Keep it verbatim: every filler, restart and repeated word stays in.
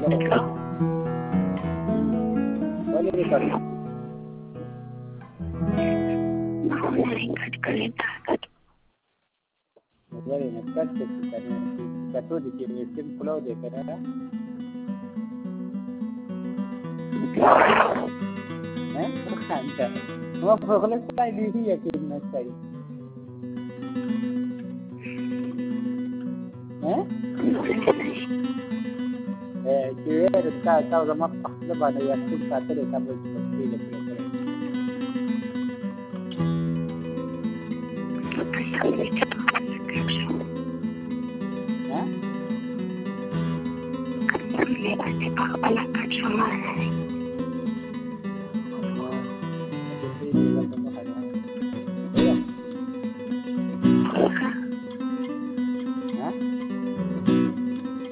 Boleh record. Boleh nak cut kita ni. Satu di sini sim pulau deh kerana. Eh, bukan tak. Mau kalau saya di ya kim nak saya. Eh? Eh, kira kita tahu zaman lepas ada yang pun kata dia tak boleh seperti itu. Hah?